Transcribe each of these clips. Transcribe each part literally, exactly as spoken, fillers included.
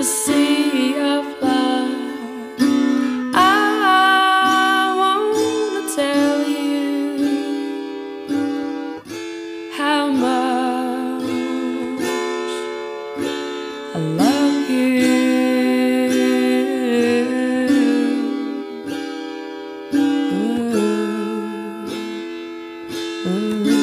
the sea of love. I wanna tell you how much I love you. Ooh, ooh.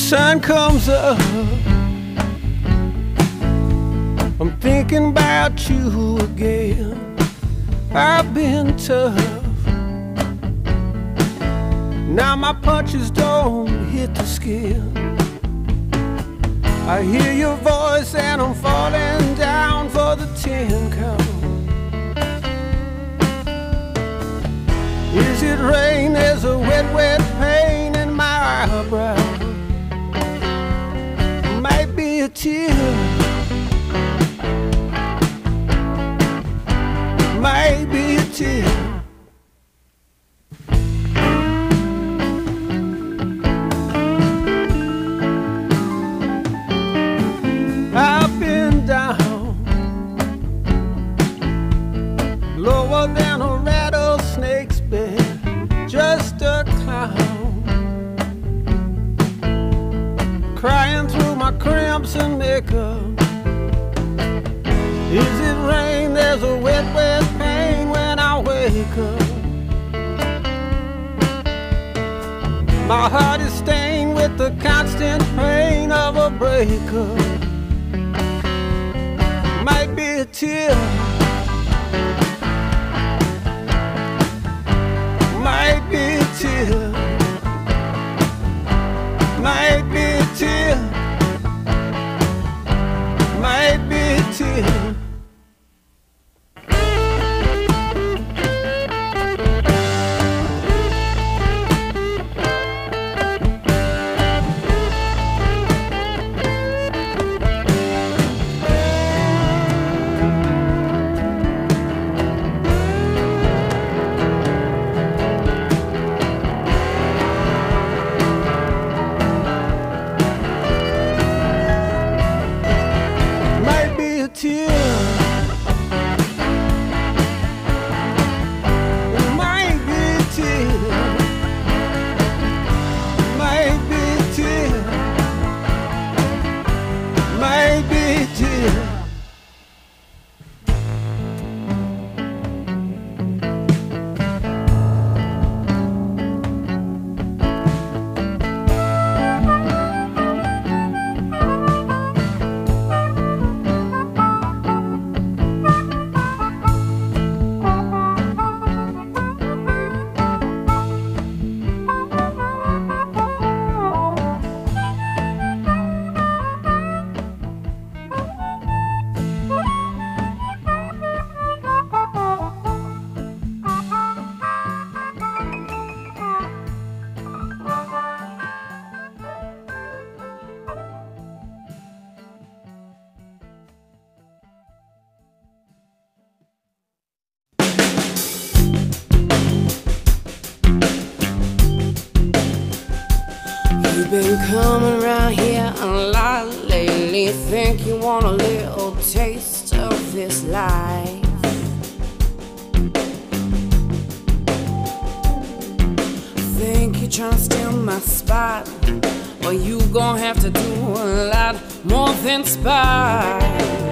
sun comes up, I'm thinking about you again. I've been tough, now my punches don't hit the skin. I hear your voice and I'm falling down for the ten count. Is it rain? There's a wet, wet pain in my eyebrow. Might be a tear, might be a tear. I've been down, lower than a rattlesnake's bed, just a clown, crying through my cramps and makeup. Is it rain? There's a wet, wet pain when I wake up. My heart is stained with the constant pain of a breakup. Might be a tear, might be a tear, might be a tear, might be a tear. You've been coming around here a lot lately. Think you want a little taste of this life. Think you're trying to steal my spot, but you gon' have to do a lot more than spy.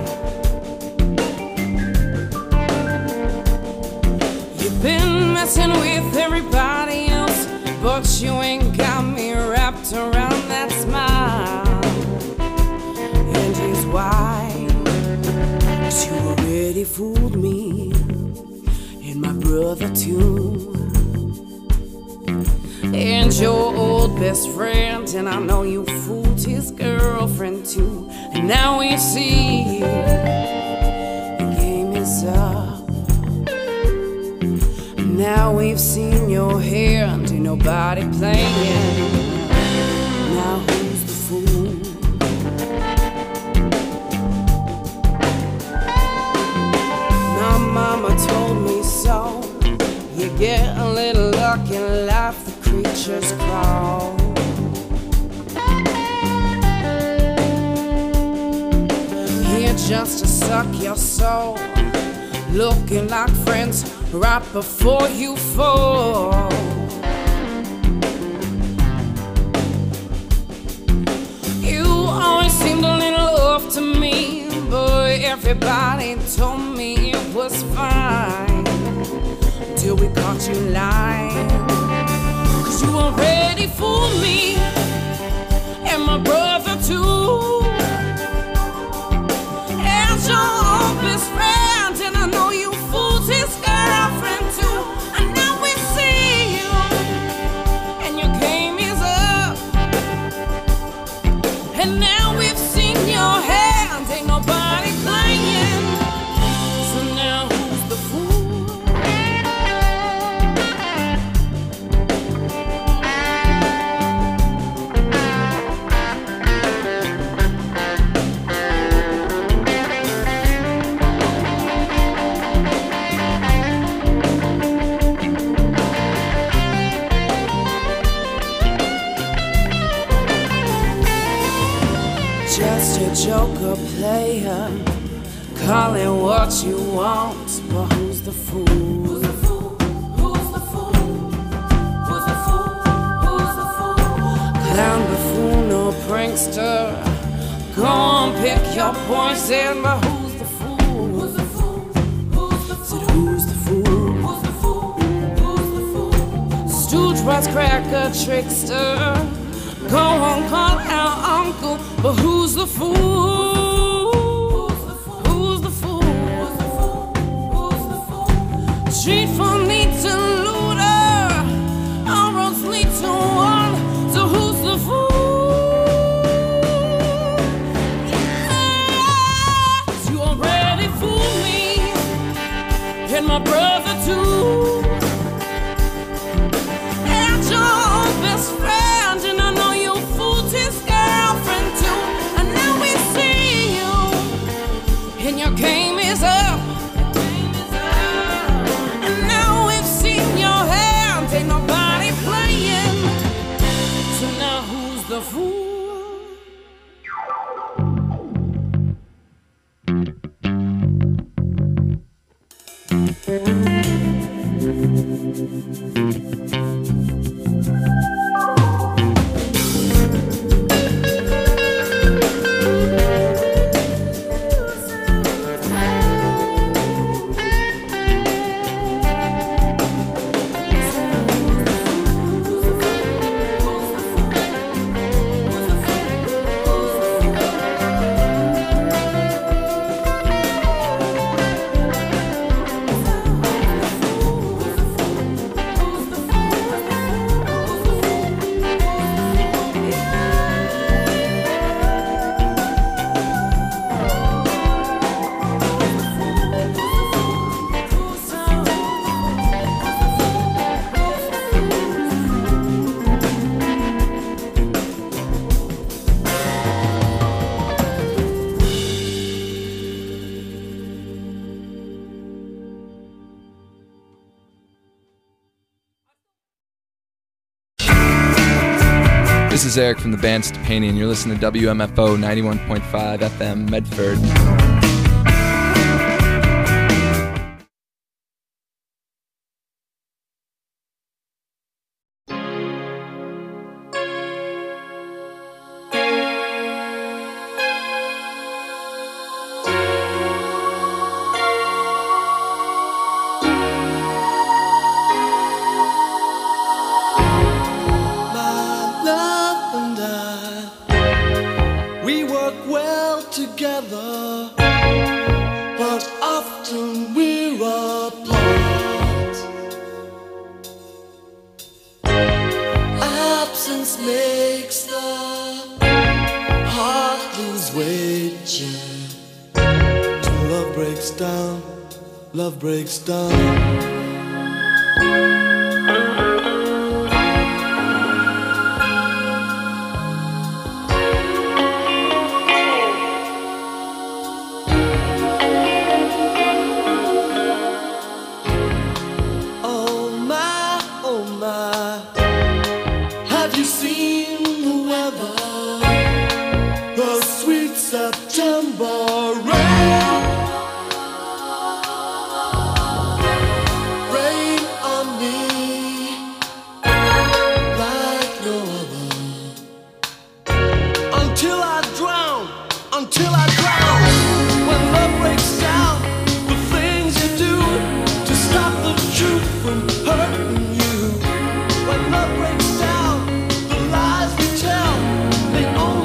You've been messing with everybody else, but you ain't got me wrapped around that smile. And here's why: 'cause you already fooled me, and my brother too, and your old best friend. And I know you fooled his girlfriend too. And now we see the game is up. Now we've seen your hand, ain't nobody playing. Now who's the fool? My mama told me so. You get a little luck in life, the creatures crawl. Here just to suck your soul, looking like friends right before you fall. You always seemed a little off to me, but everybody told me it was fine, till we caught you lying. 'Cause you already fooled me, and and my brother too. As your own best friend, and I know you fooled his girlfriend too. And now we see you, and your game is up. And now we've seen your hand, ain't nobody playing. So now who's the fool? Just a joker player, call it what you want, but who's the fool? Who's the fool? Who's the fool? Who's the fool? Who's the fool? Clown, buffoon, or prankster, go on, pick your poison, but who's the fool? Who's the fool? Who's the fool? Said who's the fool? Who's the fool? Who's the fool? Stooge, wisecracker, trickster, go on, call our uncle, but who's the fool? Who's the fool? Who's the fool? Who's the fool? Street for need to looter, our roads lead to one, so who's the fool? Yes, you already fooled me, and my brother too. And your best friend, and I know you fooled his girlfriend too. And now we see you, and your game is up. And now we've seen your hand, ain't nobody playing. So now who's the fool? This is Eric from the band Stepani, and you're listening to W M F O ninety-one point five F M Medford. Love breaks down. Hurting you when love breaks down, the lies we tell, they only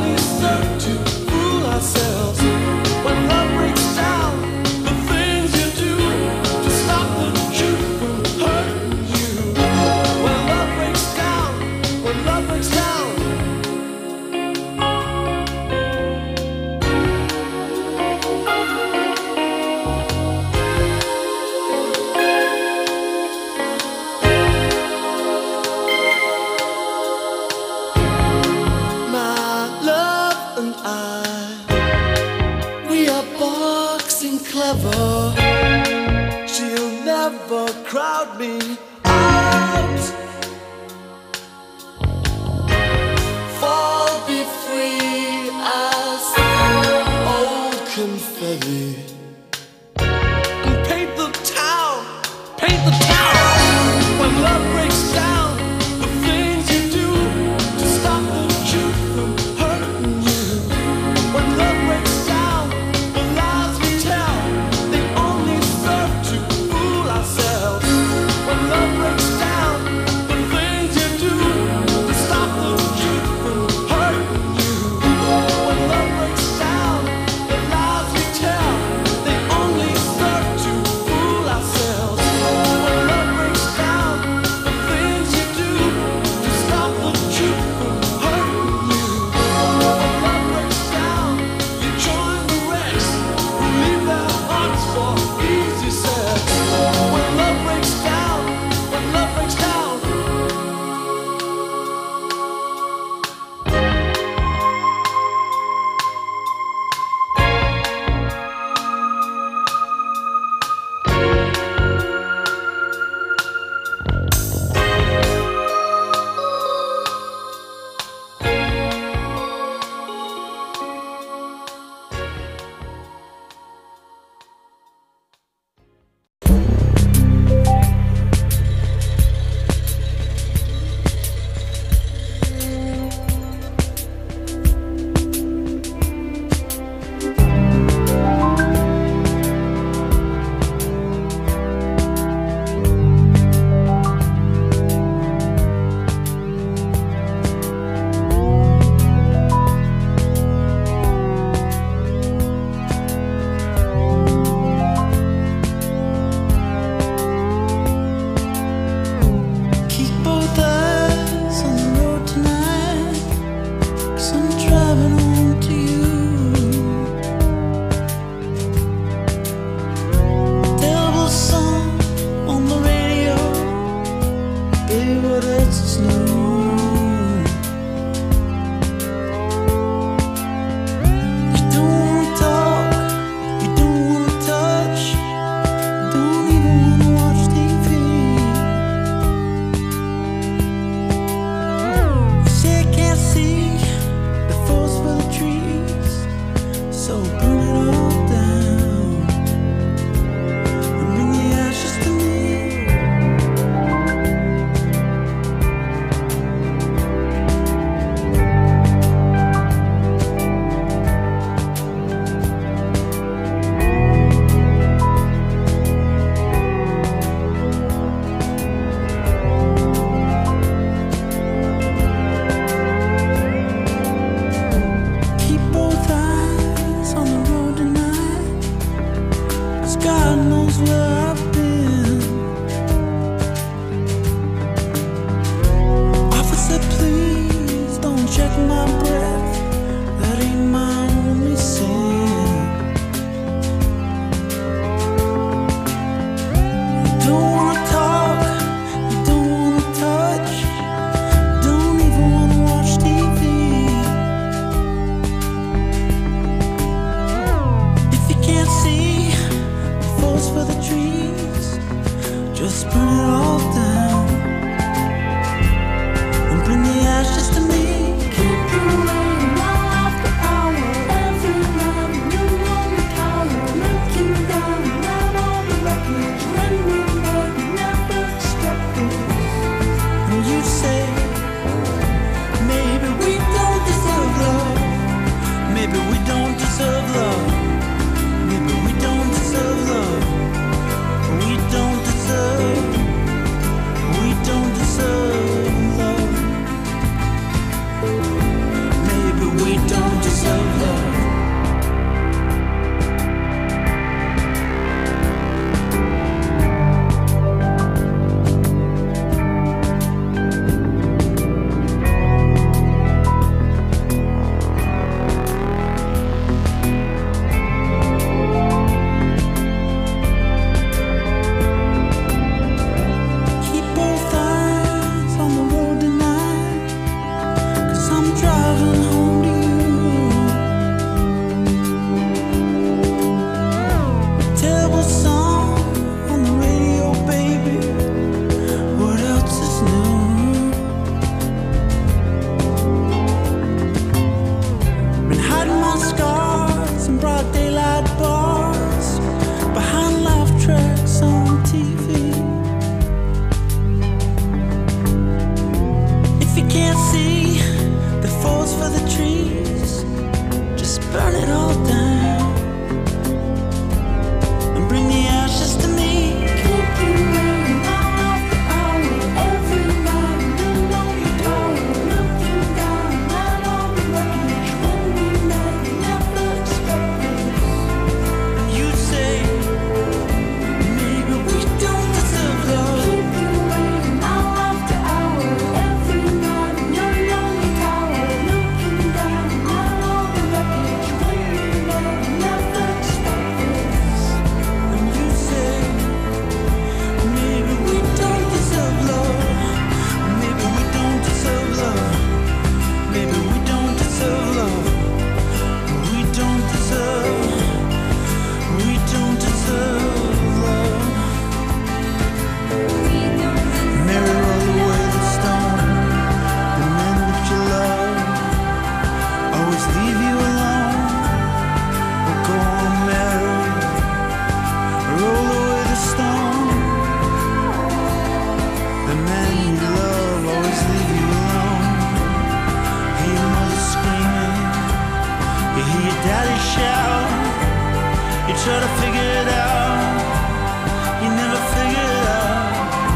clever. She'll never crowd me out. Fall, be free as old confetti. And paint the town, paint the town. When love breaks down, the things you do to stop the truth from hurting you. When love breaks down, the lies we tell, they only serve to fool ourselves. When love breaks down, the things you do to stop the truth from hurting you. When love breaks down, the lies we tell, they only serve to fool ourselves. When love breaks down, the things you do to stop the truth from hurting you. When love breaks down, you join the wrecks who leave their hearts for easy sex. When love breaks down, when love breaks down. Keep both eyes on the road tonight, 'cause I'm driving home to you. Devil song on the radio, baby, what else is new? You don't wanna talk, you don't wanna touch, you don't even wanna watch T V. Say I can't see the forest for the trees, so burn it all down and bring the ashes to me. Keep both eyes on the road tonight, 'cause God knows where I've been. Officer, please don't check my breath, that ain't my only sin. You don't wanna talk, you don't wanna touch, don't even wanna watch T V. If you can't see the forest for the trees, try to figure it out, you never figure it out.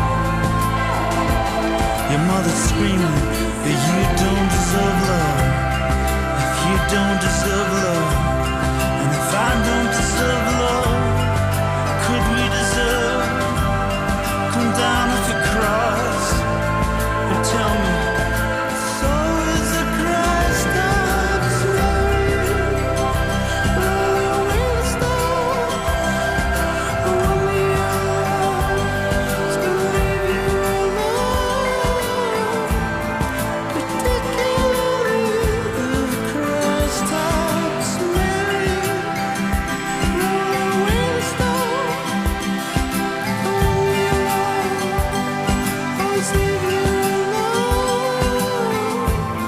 Your mother's screaming that you don't deserve love. If you don't deserve love, and if I don't deserve love, could we deserve? Come down off your cross, but tell me, so is the Christ of Mary, rolling the stone, the one we are, is gonna leave you alone. Particularly the Christ of Mary, rolling the stone, the one we are, always leave you alone.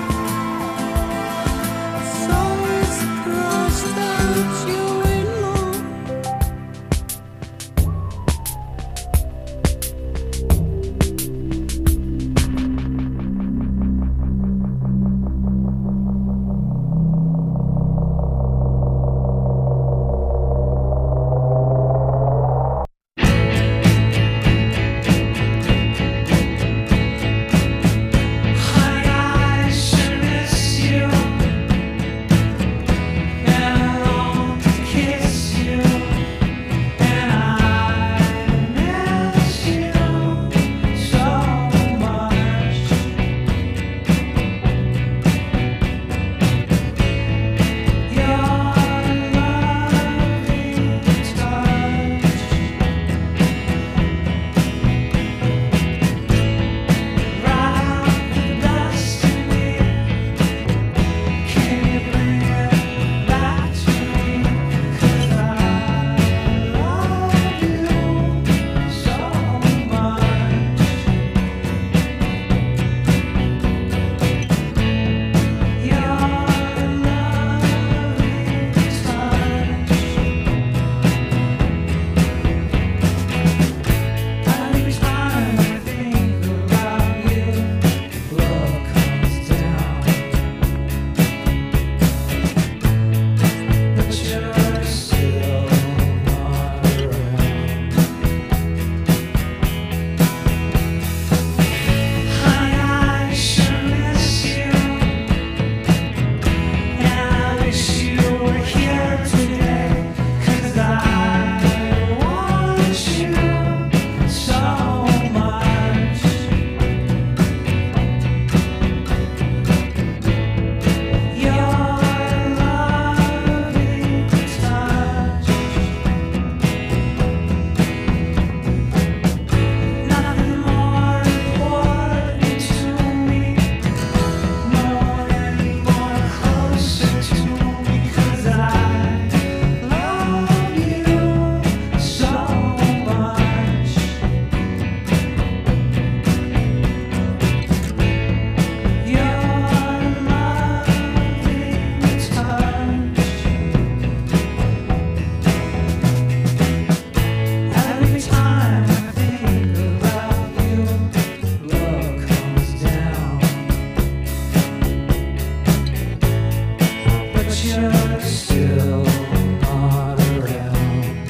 So is the cross that you're waiting on. Honey, I sure miss you, and I long to kiss you, and I miss you so much. Your loving touch, right the dust in me. Can you bring it back to me? 'Cause I love you so much. Your loving touch. Every time I think about you, love comes down. But you're still not around. Honey, I sure miss you, and I wish you were here today, 'cause I want you so much. Your loving touch, nothing more important to me, more and more closer to me, 'cause I love you so much. Your loving touch. Every time I think about you, love comes down. But you're still not around.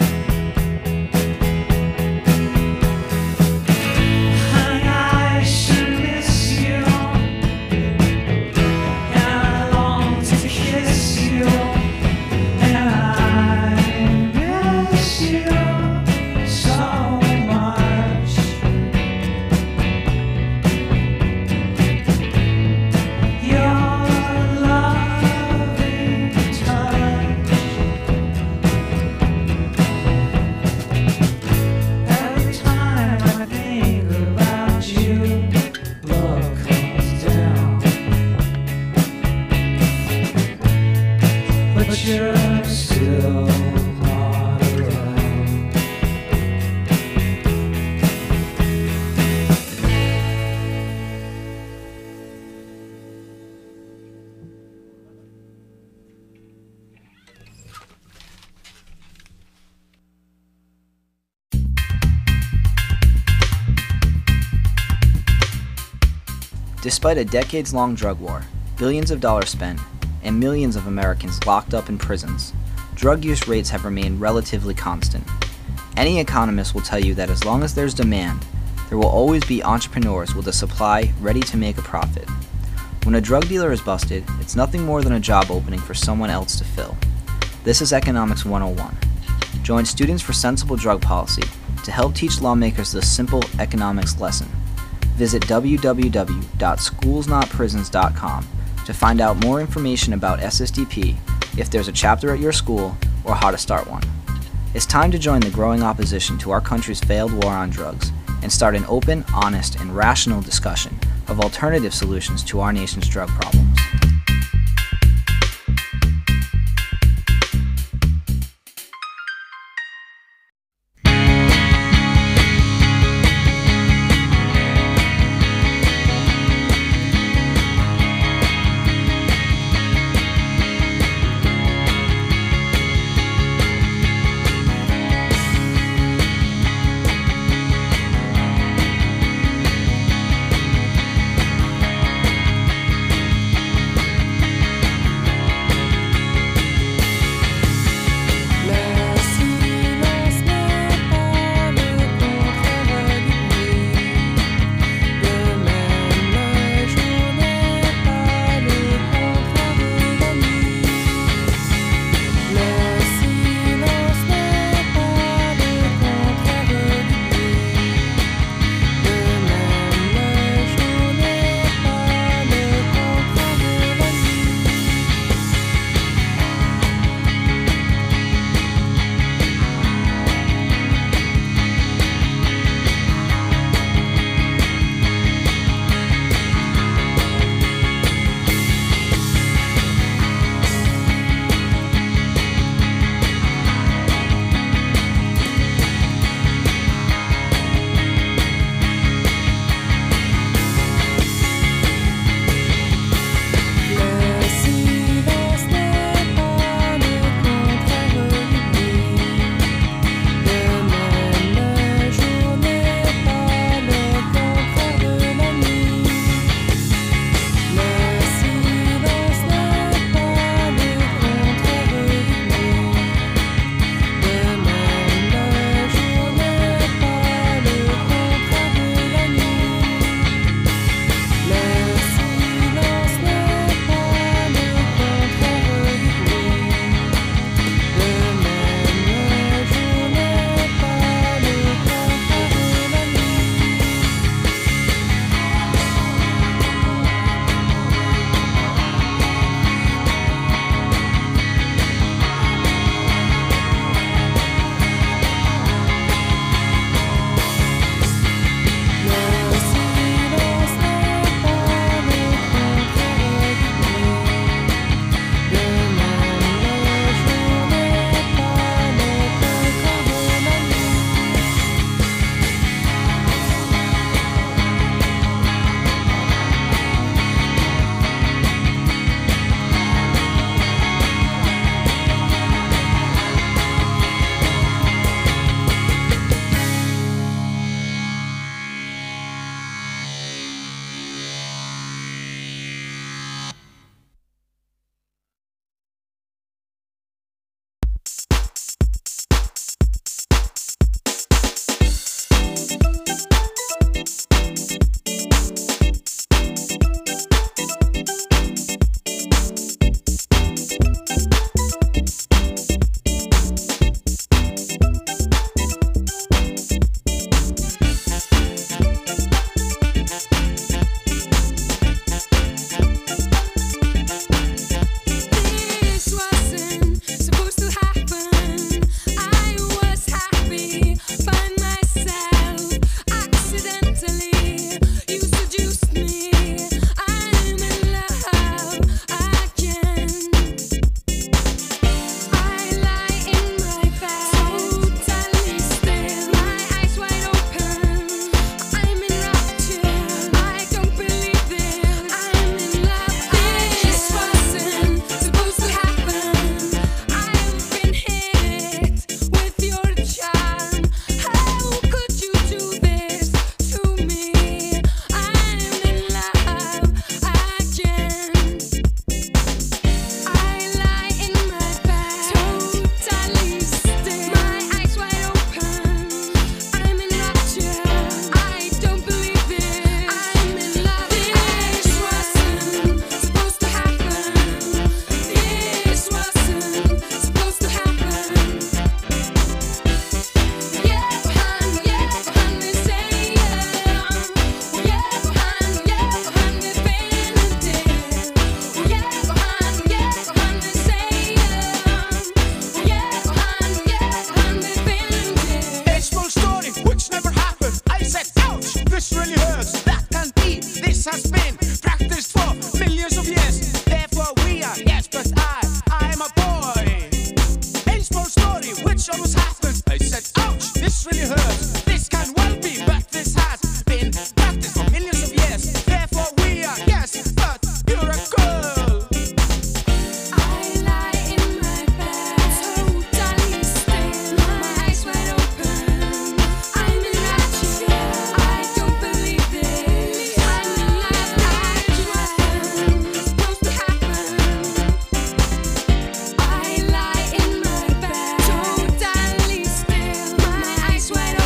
Honey, I sure miss you, and I long to kiss you, and I miss you so much. Your loving touch. Every time I think about you, love comes down. But you're still not around. Despite a decades-long drug war, billions of dollars spent, and millions of Americans locked up in prisons, drug use rates have remained relatively constant. Any economist will tell you that as long as there's demand, there will always be entrepreneurs with a supply ready to make a profit. When a drug dealer is busted, it's nothing more than a job opening for someone else to fill. This is Economics one oh one. Join Students for Sensible Drug Policy to help teach lawmakers this simple economics lesson. Visit w w w dot schools not prisons dot com to find out more information about S S D P, if there's a chapter at your school, or how to start one. It's time to join the growing opposition to our country's failed war on drugs and start an open, honest, and rational discussion of alternative solutions to our nation's drug problems. small story which almost happened. I said, ouch, this really hurts. This can well be, but this has been practiced for millions of years. Therefore we are, yes, but you're a girl. I lie in my bed, totally still, my eyes wide open. I'm in rapture, I don't believe this. I'm in love, I just it's supposed to happen. I lie in my bed, totally still, my eyes wide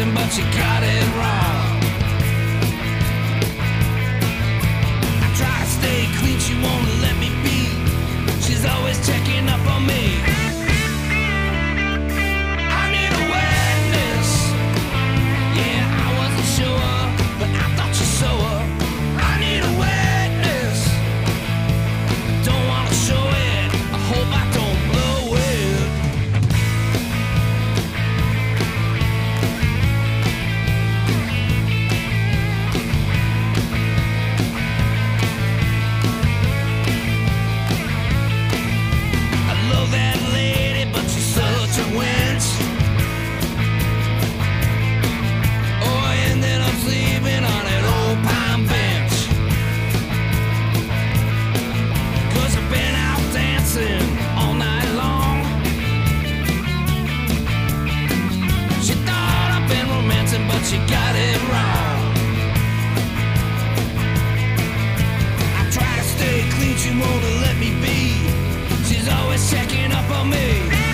romancing, but she got it wrong. I try to stay clean, she won't let me be. She's always checking up on me. I need a witness. Yeah, I wasn't sure, but I thought you saw her. I need a witness. Don't wanna show it. I hope I don't blow it. I love that lady, but she's such a wench. Oh, I ended up sleeping on that old pine bench. 'Cause I've been out dancing all night long. She thought I've been romancing, but she got it wrong. I try to stay clean, she won't let me be. She's always checking up on me.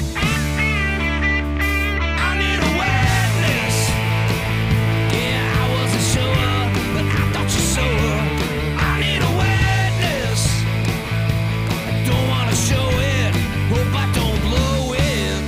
I need a witness. Yeah, I wasn't sure, but I thought you saw her. I need a witness. I don't wanna show it. Hope I don't blow it.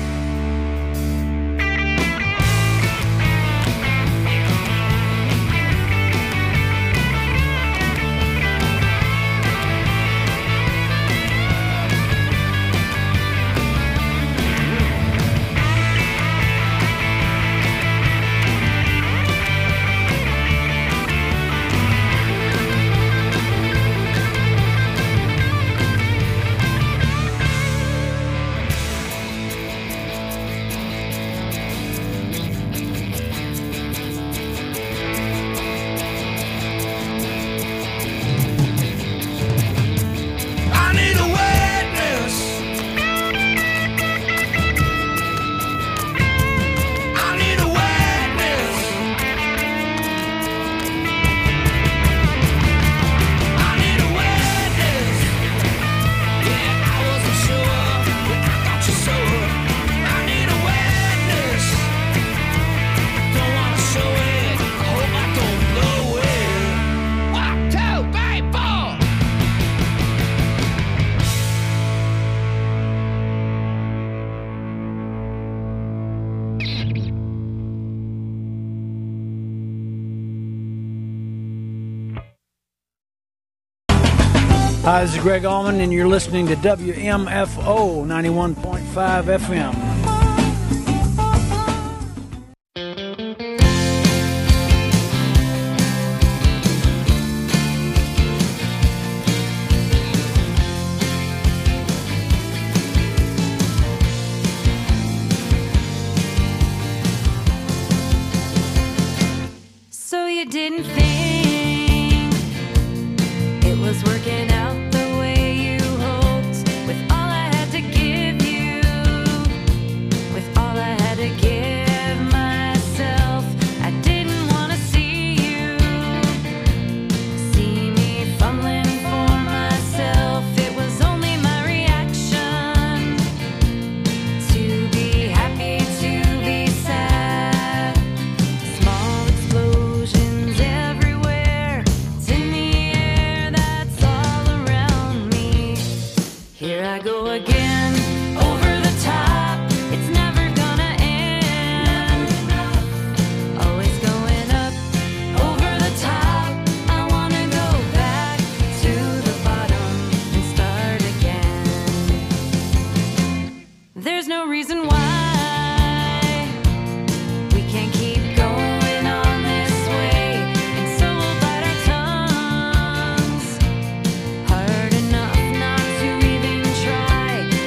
I need a witness. I need a witness. I need a witness. Yeah, I wasn't sure, but I thought you saw her. I need a witness. Don't wanna show it. I hope I don't blow it. One, two, three, four. Hi, this is Greg Allman, and you're listening to W M F O ninety-one point five F M. So you didn't think it was working out the way you hoped, with all I had to give you, with all I had to give myself. I didn't want to see you, see me fumbling for myself. It was only my reaction to be happy, to be sad. Small explosions everywhere. It's in the air, that's all around me. Here I go again, over the top. It's never gonna end. Always going up, over the top. I wanna go back to the bottom and start again. There's no reason why we can't keep going on this way, and so we'll bite our tongues hard enough not to even try.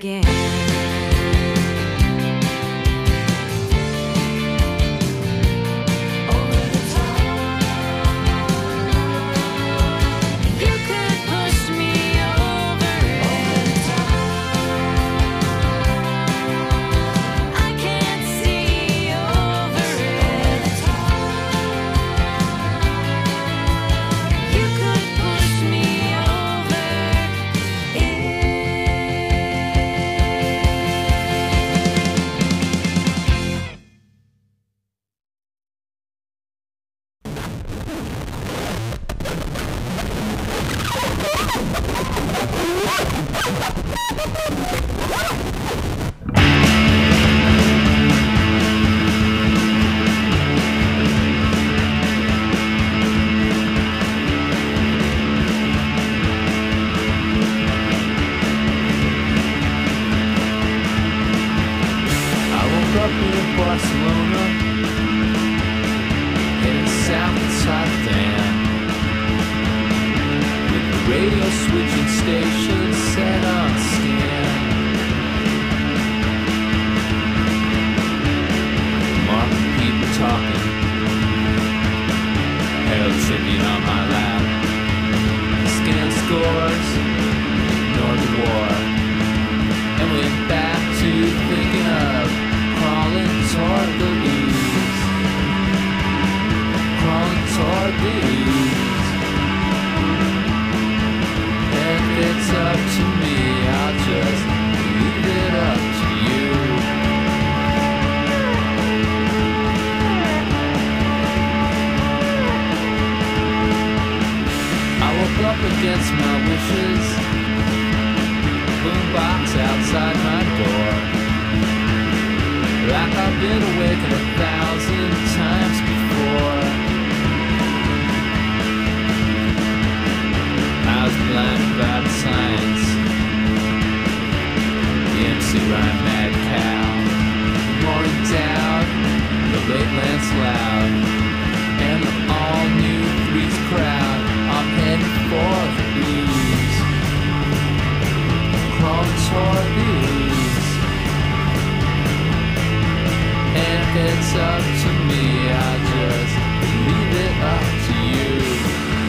again. You could push me over it. I can't see over it. You could push me over it. I woke up in Barcelona, heading south inside the van, with the radio switching station set on scan. Marking people talking, Herald Tribune on my lap. Scan scores, ignore the war, and went back to thinking of crawling toward the ooze, crawling toward the ooze. If it's up to me, I'll just leave it up to you. I woke up against my wishes, boombox outside my door, like I've been awakened a thousand times before. I was blind about science, the M C Rhyme Mad Cow, Morning Dowd, the late Lance Loud, and the all-new Threes crowd. I'm heading for the ooze, crawling toward the ooze. And if it's up to me, I'll just leave it up to you.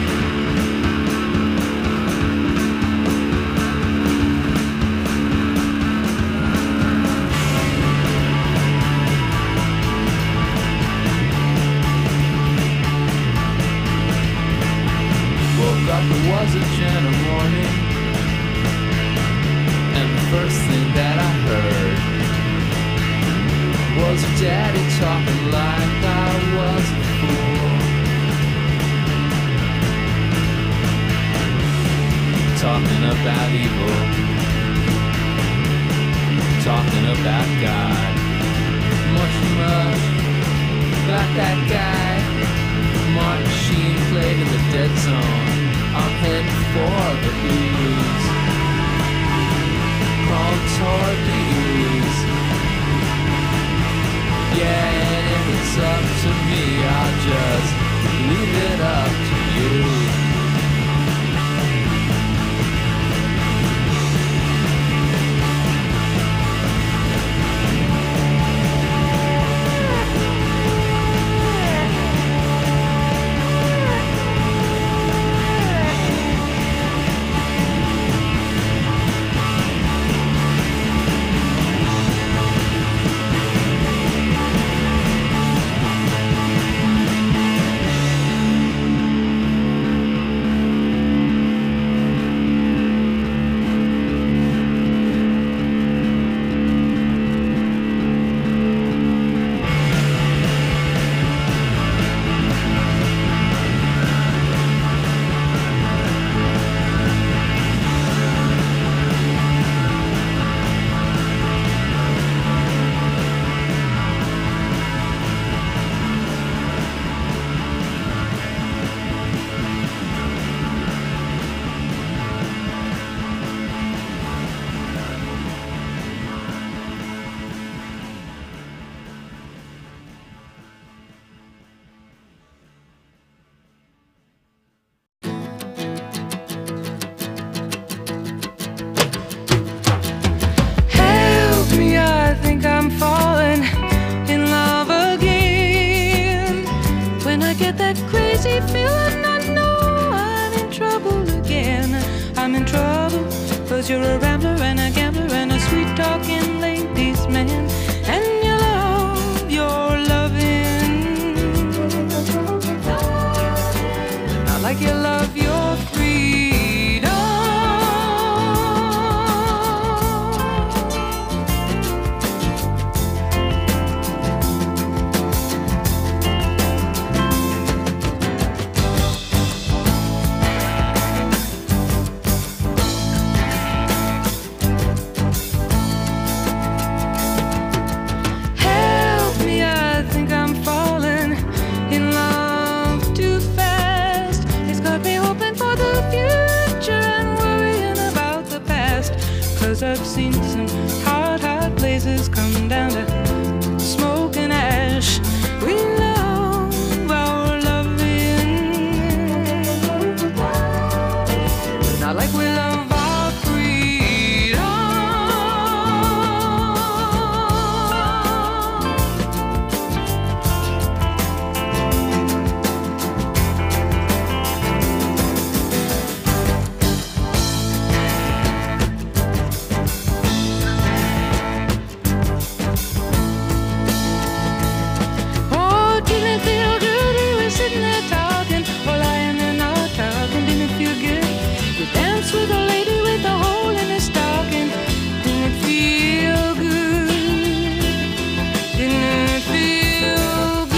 Woke up, it was a gentle morning, and the first thing that I heard was Daddy talking like I was a fool, talking about evil, talking about God, much, much about that guy. Martin Sheen played in the dead zone. I'm heading for the ooze, crawling toward the ooze. Yeah, and if it's up to me, I'll just leave it up to you. 'cause you're a rambler and a gambler and a sweet-talking ladies' man. And you love your loving, not like you love your freedom. Help me, I think I'm falling in love too fast. It's got me hoping for the future and worrying about the past. 'Cause I've seen some hot, hot places come down to smoke and ash. We love our loving, not like we love our freedom. Oh, didn't it feel good? We were sitting there talking, or lying there not talking. Didn't it feel good? We danced with a lady with a hole in her stocking. Didn't it feel good? Didn't it feel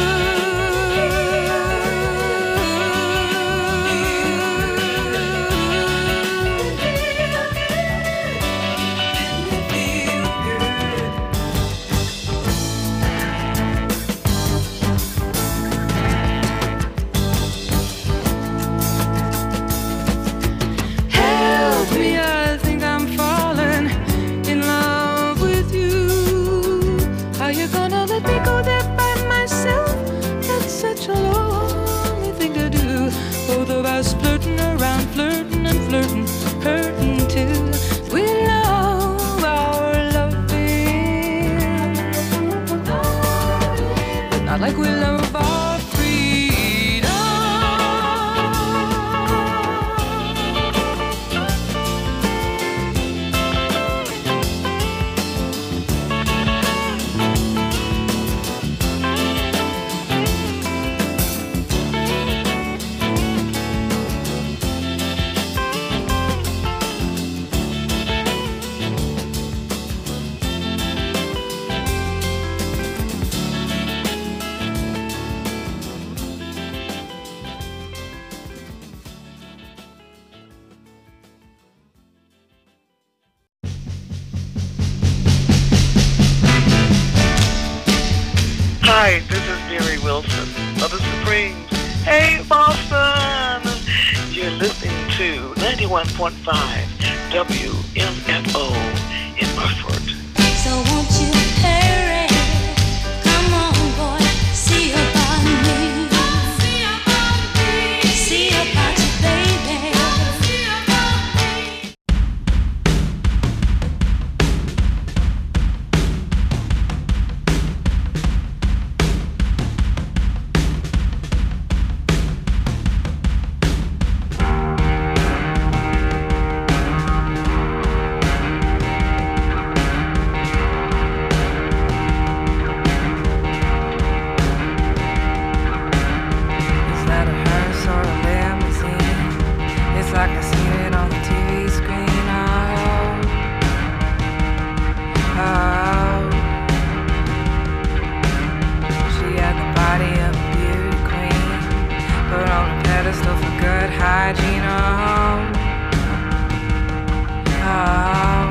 Help me, I think I'm falling in love with you. Are you gonna let me go there by myself? That's such a lonely thing to do. Both of us flirting around, flirting and flirting, hurting too. We love our loving, but not like we love our freedom. Hi, this is Mary Wilson of the Supremes. Hey, Boston! You're listening to ninety-one point five W M F O in Burford. So won't you hurry? Come on, boy, see about me. See about you, baby. Is that a hearse or a limousine? It's like I seen it on the T V screen. Oh, oh. She had the body of a beauty queen, put on a pedestal for good hygiene. Oh, oh.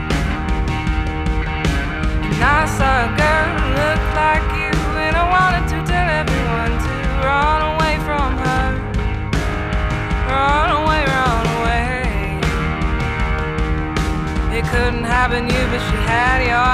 And I saw a girl who looked like you, and I wanted to tell everyone to run away from her. Run away, run away. It couldn't happen to you, but she had your